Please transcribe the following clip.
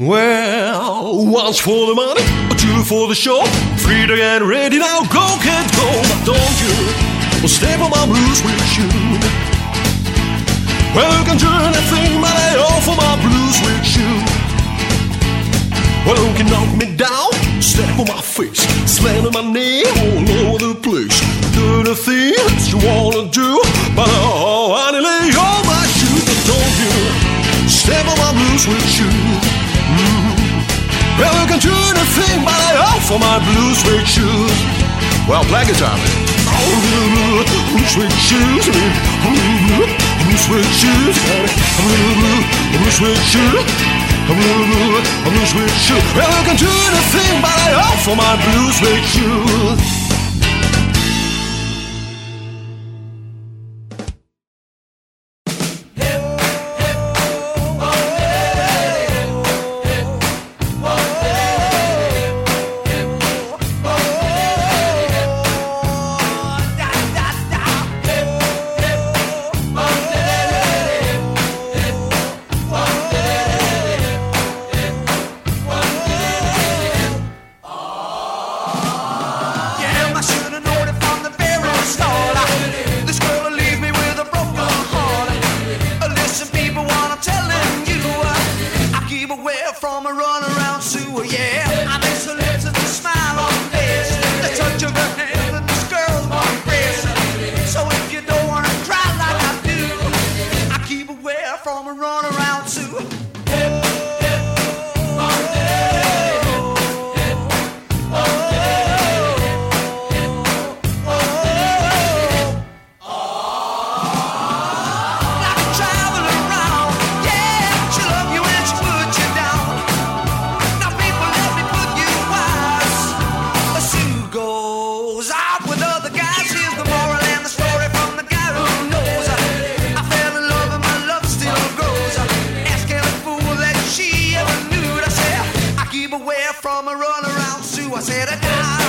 Well, one's for the money, two for the show. Free to get ready now, go, can't go. But don't you step on my blue suede shoe. Well, you can do anything, but I offer my blue suede shoe. Well, you can knock me down, step on my face, slam my knee all over the place. Do the things you wanna do, but I lay all my shoes. But don't you step on my blue suede shoe. Well, you can do anything, but I offer my blue suede shoes. Well, play guitar, man. Blue suede shoes, blue suede shoes, blue suede shoes, blue suede shoes. Well, you can do anything, but I offer my blue suede shoes. From a runaround sewer, yeah. I miss her lips and the smile on her face, the touch of her hand and this girl's warm embrace. So if you don't wanna cry like I do, I keep away from a runaround sewer. From a runaround Sue, I said,